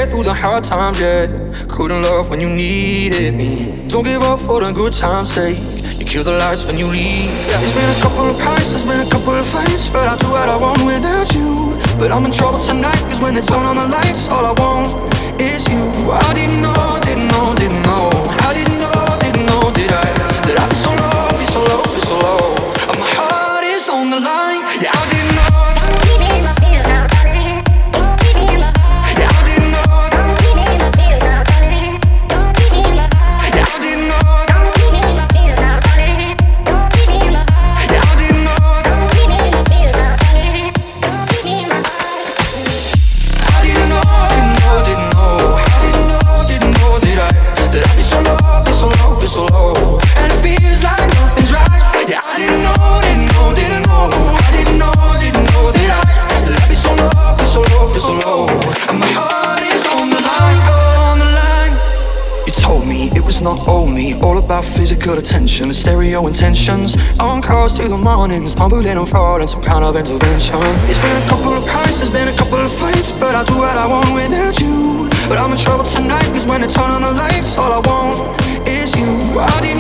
get through the hard times, yeah. Couldn't love when you needed me. Don't give up for the good times' sake. You kill the lights when you leave, yeah. There's been a couple of fights, there's been a couple of fights, but I do what I want without you. But I'm in trouble tonight, cause when they turn on the lights, all I want is you. I didn't know, didn't know, didn't know. I didn't know, didn't know, did I? That I'd be so low, be so low, be so low. And my heart is on the line, yeah, I didn't know. Not only all about physical attention, stereo intentions. On cars till the mornings, tumbling and fraud and some kind of intervention. It's been a couple of pints, there's been a couple of fights, but I do what I want without you. But I'm in trouble tonight, cause when they turn on the lights, all I want is you. I didn't